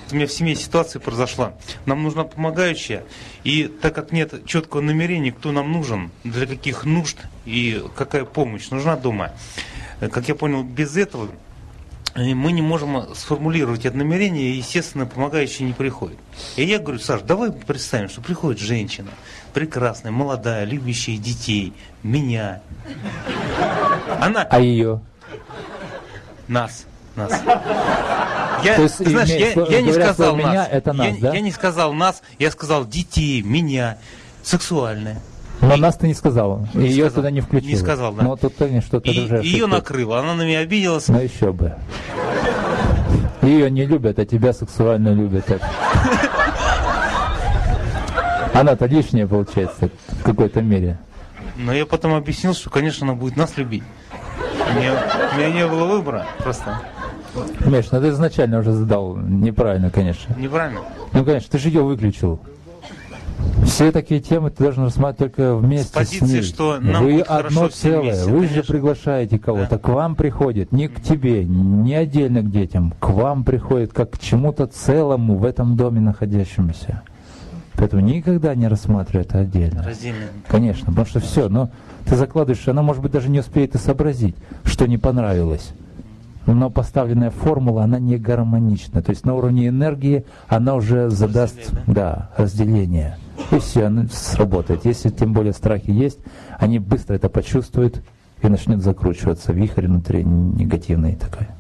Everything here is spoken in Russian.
у меня в семье ситуация произошла. Нам нужна помогающая, и так как нет четкого намерения, кто нам нужен, для каких нужд и какая помощь нужна дома, как я понял, без этого мы не можем сформулировать это намерение, и, естественно, помогающий не приходит. И я говорю: Саш, давай представим, что приходит женщина, прекрасная, молодая, любящая детей, меня. Она... А ее? Нас. То есть, знаешь, я не сказал нас. Меня, это нас, да? Я не сказал нас, я сказал детей, меня, сексуальное. Но нас ты не сказал. Ее туда не включил. Не сказал, да. Но тут что-то уже... Ее накрыло, она на меня обиделась. Ну еще бы. Ее не любят, а тебя сексуально любят. Она-то лишняя получается в какой-то мере. Но я потом объяснил, что, конечно, она будет нас любить. У меня не было выбора просто. Миш, ну ты изначально уже задал неправильно, конечно. Неправильно? Ну, конечно, ты же ее выключил. Все такие темы ты должен рассматривать только вместе с позиции, ней. что нам вы будет одно целое, вместе, вы конечно. же приглашаете кого-то, да. К вам приходит, не к тебе, не отдельно к детям, к вам приходит как к чему-то целому в этом доме находящемуся. Поэтому никогда не рассматривай это отдельно. Раздельно. Конечно, потому что все, но ты закладываешь, она, может быть, даже не успеет и сообразить, что не понравилось. Но поставленная формула, она не гармонична. То есть на уровне энергии она уже задаст разделение. И все, оно сработает. Если тем более страхи есть, они быстро это почувствуют и начнет закручиваться вихрь внутри негативный такой.